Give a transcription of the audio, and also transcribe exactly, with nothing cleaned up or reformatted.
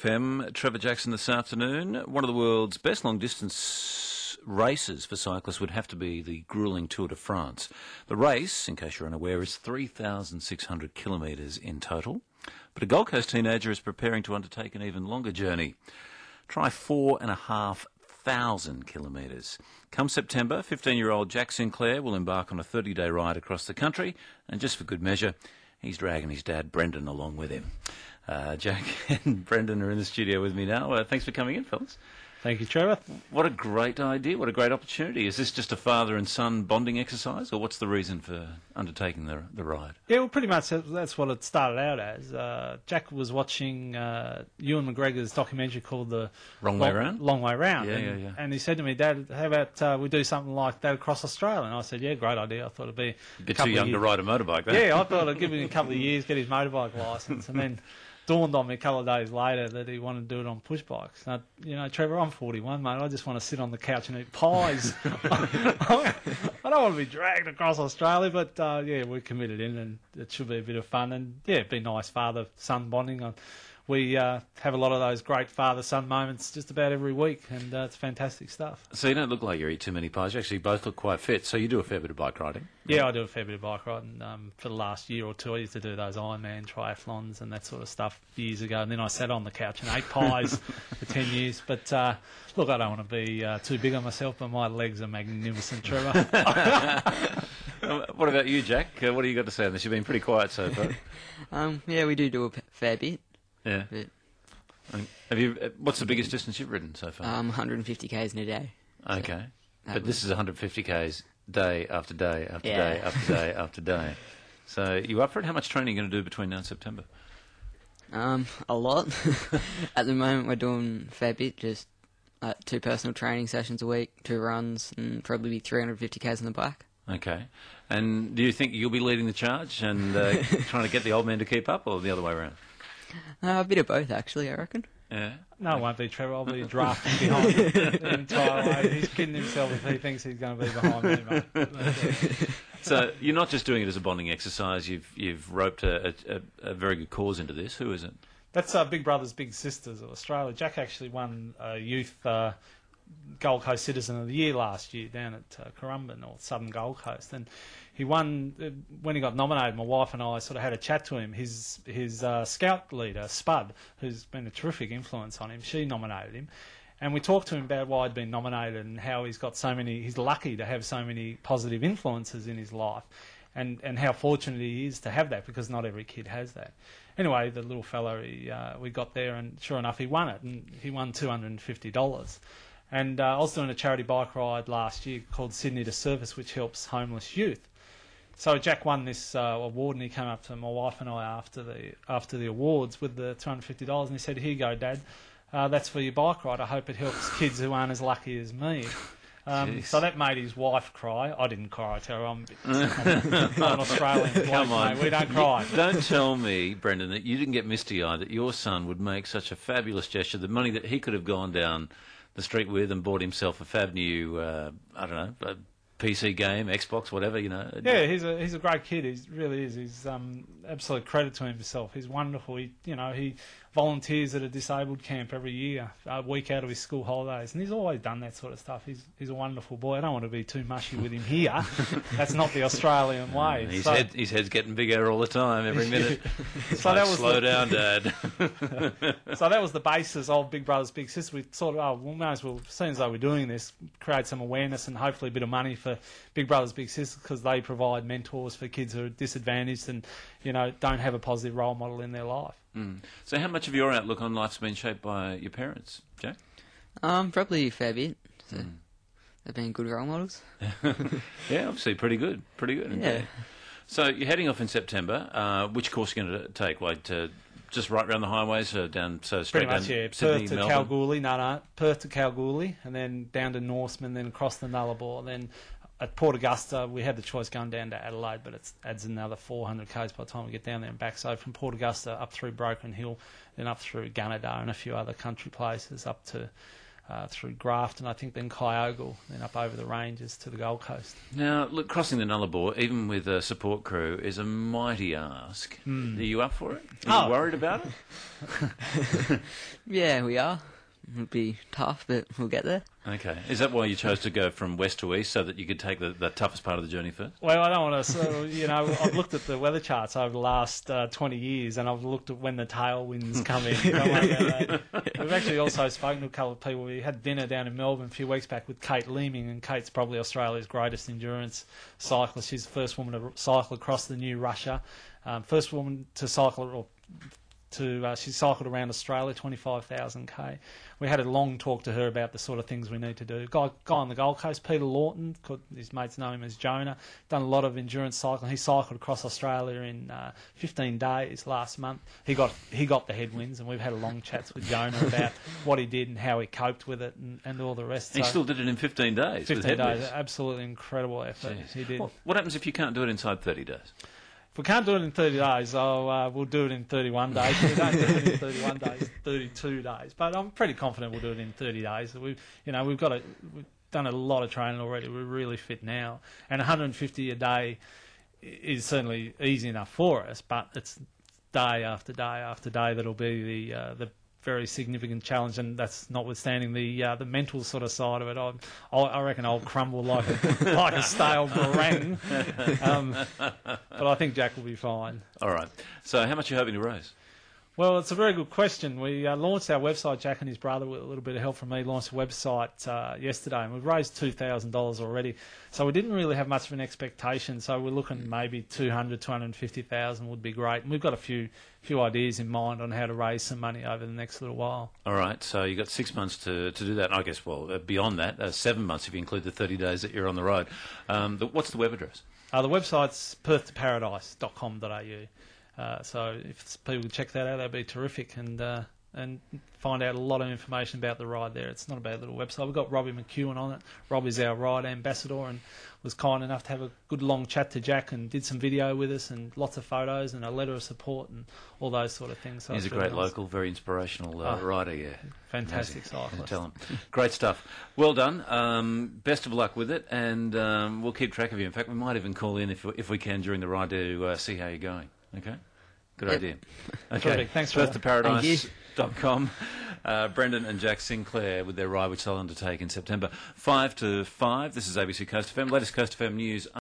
F M. Trevor Jackson this afternoon. One of the world's best long-distance races for cyclists would have to be the gruelling Tour de France. The race, in case you're unaware, is three thousand six hundred kilometres in total. But a Gold Coast teenager is preparing to undertake an even longer journey. Try four and a half thousand kilometres. Come September, fifteen-year-old Jack Sinclair will embark on a thirty-day ride across the country, and just for good measure, he's dragging his dad Brendan along with him. Uh, Jack and Brendan are in the studio with me now. Uh, thanks for coming in, fellas. Thank you, Trevor. What a great idea. What a great opportunity. Is this just a father and son bonding exercise, or what's the reason for undertaking the the ride? Yeah, well, pretty much that's what it started out as. Uh, Jack was watching uh, Ewan McGregor's documentary called The Wrong Way Round? Long Way Round. Yeah, and, yeah, yeah. And he said to me, Dad, how about uh, we do something like that across Australia? And I said, yeah, great idea. I thought it'd be A bit too young to ride a motorbike, then. Yeah, I thought it'd give him a couple of years, get his motorbike licence, and then dawned on me a couple of days later that he wanted to do it on push bikes. Now, you know, Trevor, I'm forty-one, mate. I just want to sit on the couch and eat pies. I don't want to be dragged across Australia, but uh, yeah, we're committed in, and it should be a bit of fun. And yeah, it'd be nice father-son bonding. Uh, we uh, have a lot of those great father-son moments just about every week, and uh, it's fantastic stuff. So you don't look like you eat too many pies. You actually both look quite fit. So you do a fair bit of bike riding? Yeah, I do a fair bit of bike riding. Um, for the last year or two, I used to do those Ironman triathlons and that sort of stuff years ago. And then I sat on the couch and ate pies for ten years. But uh, look, I don't want to be uh, too big on myself, but my legs are magnificent, Trevor. What about you, Jack? Uh, what do you got to say on this? You've been pretty quiet so far. um, yeah, we do do a p- fair bit. Yeah. But, Um, Have you? uh, What's the biggest distance you've ridden so far? um, one hundred fifty kays in a day. Okay. that But this was- is one hundred fifty kays day after day after Yeah. day after day after day. So you up for it? How much training are you going to do between now and September? Um, a lot. At the moment, we're doing a fair bit, just uh, two personal training sessions a week, two runs, and probably be three hundred fifty kays on the bike. Okay. And do you think you'll be leading the charge and uh, trying to get the old man to keep up, or the other way around? Uh, a bit of both, actually, I reckon. Yeah. No, it won't be Trevor. I'll be drafting behind him the entire way. He's kidding himself if he thinks he's going to be behind me, mate. So you're not just doing it as a bonding exercise. You've you've roped a, a, a very good cause into this. Who is it? That's uh, Big Brothers Big Sisters of Australia. Jack actually won a youth uh, Gold Coast Citizen of the Year last year down at uh, Currumbin, or Southern Gold Coast, and he won uh, when he got nominated. My wife and I sort of had a chat to him. His his uh, scout leader Spud, who's been a terrific influence on him, she nominated him, and we talked to him about why he'd been nominated and how he's got so many. He's lucky to have so many positive influences in his life, and and how fortunate he is to have that, because not every kid has that. Anyway, the little fella, he, uh, we got there, and sure enough, he won it, and he won two hundred and fifty dollars. And uh, I was doing a charity bike ride last year called Sydney to Service, which helps homeless youth. So Jack won this uh, award, and he came up to my wife and I after the after the awards with the two hundred fifty dollars, and he said, "Here you go, Dad. Uh, that's for your bike ride. I hope it helps kids who aren't as lucky as me." Um, so that made his wife cry. I didn't cry. I tell her I'm, I'm, I'm an Australian bloke, Come on. mate. We don't cry. Don't tell me, Brendan, that you didn't get misty-eyed that your son would make such a fabulous gesture. The money that he could have gone down the street with and bought himself a fab new, uh, I don't know, a P C game, Xbox, whatever, you know. Yeah, he's a he's a great kid. He really is. He's um, absolute credit to himself. He's wonderful. He you know he volunteers at a disabled camp every year, a week out of his school holidays, and he's always done that sort of stuff. He's he's a wonderful boy. I don't want to be too mushy with him here. That's not the Australian way. His, so, head, his head's getting bigger all the time, every minute. so that was Slow the, down, Dad. So that was the basis of Big Brothers Big Sisters. We sort of, oh, we may as well, seeing as though we're doing this, create some awareness and hopefully a bit of money for Big Brothers Big Sisters, because they provide mentors for kids who are disadvantaged and, you know, don't have a positive role model in their life. Mm. So how much of your outlook on life's been shaped by your parents, Jack? Um, probably a fair bit. So Mm. they've been good role models. Yeah, obviously pretty good, pretty good. Yeah. Okay. So you're heading off in September. Uh, which course are you going to take? Like to just right round the highways, or down so straight Pretty much, down yeah. Sydney, Perth to Melbourne? Kalgoorlie, no, no. Perth to Kalgoorlie, and then down to Norseman, then across the Nullarbor. Then at Port Augusta, we had the choice going down to Adelaide, but it adds another four hundred k's by the time we get down there and back. So from Port Augusta up through Broken Hill, then up through Gunnedah and a few other country places up to uh, through Grafton, I think, then Kyogle, then up over the ranges to the Gold Coast. Now, look, crossing the Nullarbor, even with a support crew, is a mighty ask. Mm. Are you up for it? Are you Oh. worried about it? Yeah, we are. It'll be tough, but we'll get there. Okay. Is that why you chose to go from west to east, so that you could take the, the toughest part of the journey first? Well, I don't want to, so, you know, I've looked at the weather charts over the last uh, twenty years, and I've looked at when the tailwinds come in. Don't worry about that. We've actually also spoken to a couple of people. We had dinner down in Melbourne a few weeks back with Kate Leeming, and Kate's probably Australia's greatest endurance cyclist. She's the first woman to cycle across the New Russia, um, first woman to cycle, or to uh, she cycled around Australia, twenty-five thousand k. We had a long talk to her about the sort of things we need to do. Guy, guy on the Gold Coast, Peter Lawton, could, his mates know him as Jonah, done a lot of endurance cycling. He cycled across Australia in uh, fifteen days last month. He got he got the headwinds, and we've had a long chats with Jonah about what he did and how he coped with it, and, and all the rest. He So, still did it in fifteen days. with fifteen days, headwinds. absolutely incredible effort. Jeez. He did. What, what happens if you can't do it inside thirty days? If we can't do it in thirty days, I'll, uh, we'll do it in thirty-one days. If we don't do it in thirty-one days, thirty-two days. But I'm pretty confident we'll do it in thirty days. We've, you know, we've got a, we've done a lot of training already. We're really fit now, and one hundred fifty a day is certainly easy enough for us. But it's day after day after day that'll be the uh, the very significant challenge, and that's notwithstanding the uh, the mental sort of side of it. I, I reckon I'll crumble like a, like a stale meringue, um, but I think Jack will be fine. All right. So how much are you hoping to raise? Well, it's a very good question. We uh, launched our website, Jack and his brother, with a little bit of help from me, launched a website uh, yesterday, and we've raised two thousand dollars already. So we didn't really have much of an expectation, so we're looking maybe two hundred thousand dollars, two hundred fifty thousand dollars would be great. And we've got a few few ideas in mind on how to raise some money over the next little while. All right. So you've got six months to, to do that. I guess, well, uh, beyond that, uh, seven months if you include the thirty days that you're on the road. Um, the, what's the web address? Uh, the website's perth to paradise dot com dot a u. Uh, so if people could check that out, that'd be terrific, and uh, and find out a lot of information about the ride there. It's not a bad little website. We've got Robbie McEwen on it. Robbie's our ride ambassador and was kind enough to have a good long chat to Jack and did some video with us and lots of photos and a letter of support and all those sort of things. So He's a it's great really nice. local, very inspirational uh, Oh, rider, yeah. Fantastic Amazing. Can cyclist. tell him. Great stuff. Well done. Um, best of luck with it, and um, we'll keep track of you. In fact, we might even call in if, if we can during the ride to uh, see how you're going. Okay? Good Yep. idea. Okay. Terrific. Thanks for Perth to that. paradise dot com. Uh, Brendan and Jack Sinclair with their ride, which they'll undertake in September. Five to five. This is A B C Coast F M. Latest Coast F M news.